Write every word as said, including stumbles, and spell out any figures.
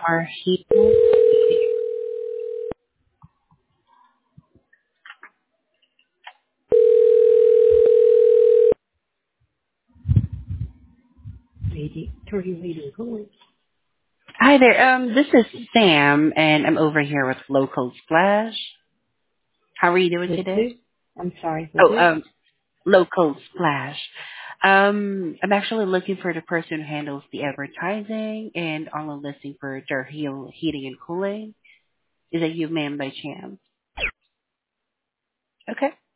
Summer Heating. Lady, Turkey Lady Cooling. Hi there. Um, this is Sam, and I'm over here with Local Splash. How are you doing With who? today? I'm sorry, with Oh, who? um, Local Splash. Um, I'm actually looking for the person who handles the advertising and online listing for their heel heating and cooling. Is that you, ma'am, by chance? Okay.